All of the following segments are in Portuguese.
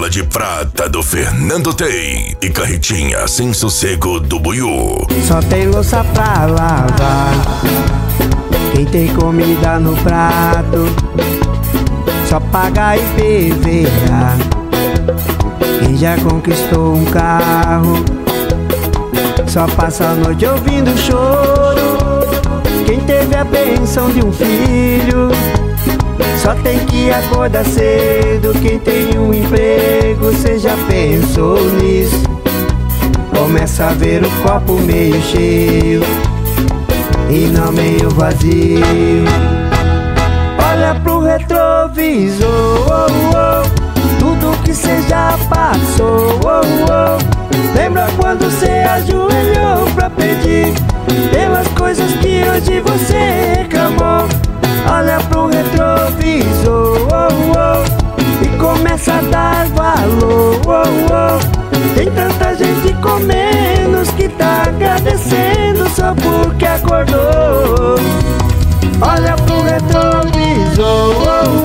Bala de Prata do Fernando Tey e Carretinha Sem Sossego do Buiú. Só tem louça pra lavar, quem tem comida no prato só paga IPVA. Quem já conquistou um carro só passa a noite ouvindo choro. Quem teve a bênção de um filho só tem que acordar cedo. Quem tem um emprego, cê já pensou nisso? Começa a ver o copo meio cheio e não meio vazio. Olha pro retrovisor, tudo que cê já passou. Lembra quando cê ajoelhou pra pedir pelas coisas que hoje você reclamou? Olha pro retrovisor e começa a dar valor. Tem tanta gente com menos que tá agradecendo só porque acordou. Olha pro retrovisor.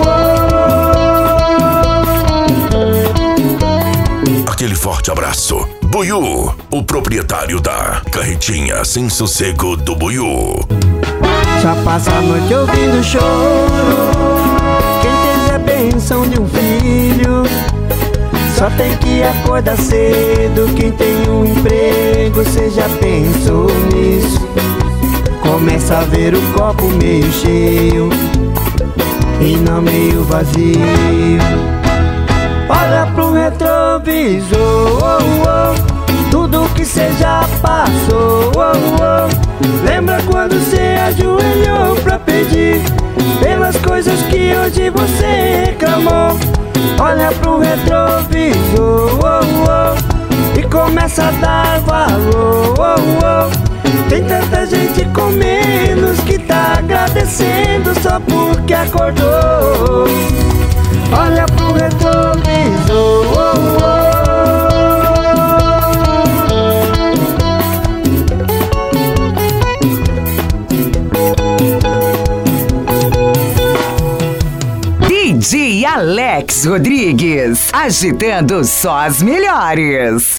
Aquele forte abraço. Buiú, o proprietário da Carretinha Sem Sossego do Buiú. Só passa a noite ouvindo choro. Quem teve a bênção de um filho só tem que acordar cedo. Quem tem um emprego, cê já pensou nisso? Começa a ver o copo meio cheio e não meio vazio. Olha pro retrovisor, tudo que cê já passou. Lembra quando cê ajoelhou pra pedir pelas coisas que hoje você reclamou? Olha pro retrovisor e começa a dar valor. Tem tanta gente com menos que tá agradecendo só porque acordou. Olha pro retrovisor. DJ Alex Rodrigues, agitando só as melhores.